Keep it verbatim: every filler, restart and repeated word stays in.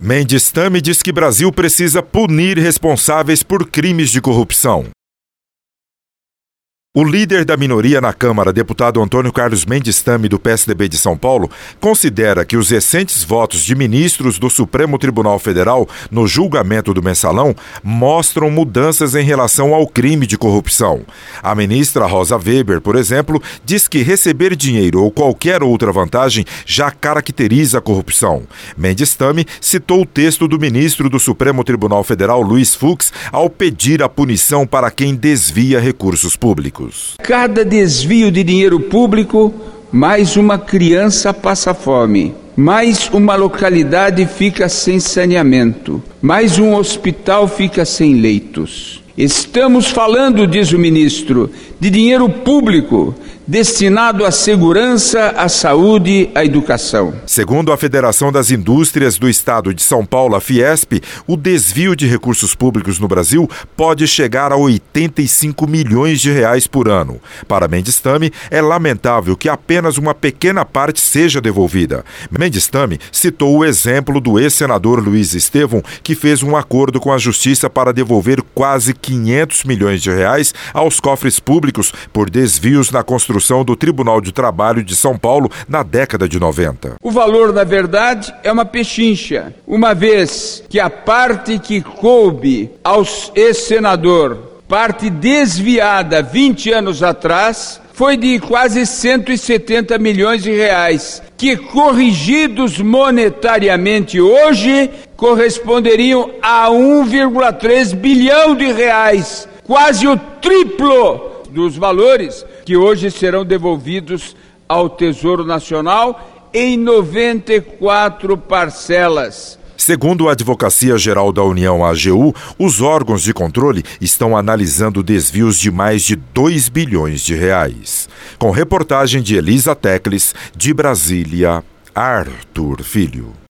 Mendes Tami diz que Brasil precisa punir responsáveis por crimes de corrupção. O líder da minoria na Câmara, deputado Antônio Carlos Mendes Tami, do P S D B de São Paulo, considera que os recentes votos de ministros do Supremo Tribunal Federal no julgamento do Mensalão mostram mudanças em relação ao crime de corrupção. A ministra Rosa Weber, por exemplo, diz que receber dinheiro ou qualquer outra vantagem já caracteriza a corrupção. Mendes Tami citou o texto do ministro do Supremo Tribunal Federal, Luiz Fux, ao pedir a punição para quem desvia recursos públicos. Cada desvio de dinheiro público, mais uma criança passa fome, mais uma localidade fica sem saneamento, mais um hospital fica sem leitos. Estamos falando, diz o ministro, de dinheiro público destinado à segurança, à saúde, à educação. Segundo a Federação das Indústrias do Estado de São Paulo, a Fiesp, o desvio de recursos públicos no Brasil pode chegar a oitenta e cinco milhões de reais por ano. Para Mendes Tami, é lamentável que apenas uma pequena parte seja devolvida. Mendes Tami citou o exemplo do ex-senador Luiz Estevão, que fez um acordo com a Justiça para devolver quase quinhentos milhões de reais aos cofres públicos por desvios na construção do Tribunal de Trabalho de São Paulo na década de noventa. O valor, na verdade, é uma pechincha, uma vez que a parte que coube ao ex-senador, parte desviada vinte anos atrás, foi de quase cento e setenta milhões de reais, que corrigidos monetariamente hoje corresponderiam a um vírgula três bilhão de reais, quase o triplo dos valores que hoje serão devolvidos ao Tesouro Nacional em noventa e quatro parcelas. Segundo a Advocacia Geral da União, a AGU, os órgãos de controle estão analisando desvios de mais de dois bilhões de reais. Com reportagem de Elisa Tecles, de Brasília, Arthur Filho.